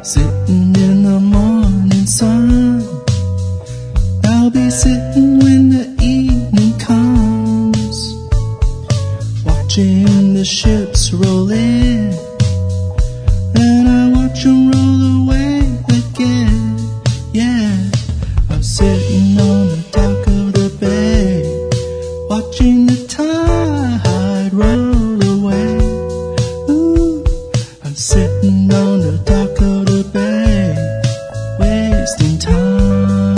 Sitting in the morning sun, I'll be sitting when the evening comes, watching the ships roll in, and I watch them roll away again. Yeah, I'm sitting on the dock of the bay, watching the tide roll away. Ooh, I'm sitting on the dock of the bay, wasting time.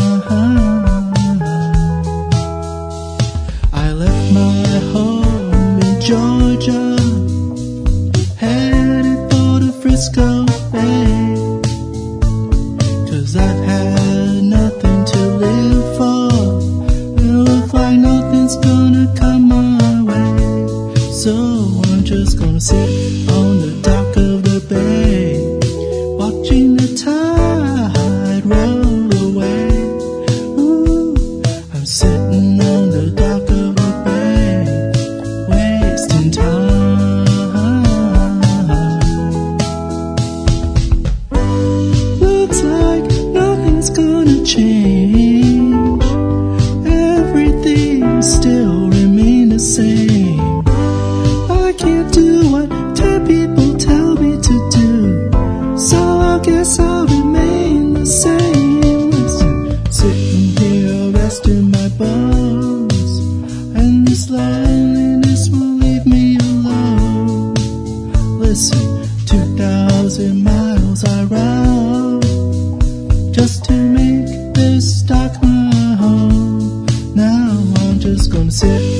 I left my home in Georgia, headed for the Frisco Bay, 'cause I've had nothing to live for. It looks like nothing's gonna come my way, so I'm just gonna sit on the dock of the bay, watching the tide roll away. Ooh, I'm sitting on the dock of the bay, wasting time. Looks like nothing's gonna change, everything still remain the same. I can't do what 10 people tell me to do, so I guess I'll remain the same. Listen, sitting here resting my bones, and this loneliness will leave me alone. Listen, 2,000 miles I rode just to make this dock my home. Now I'm just gonna sit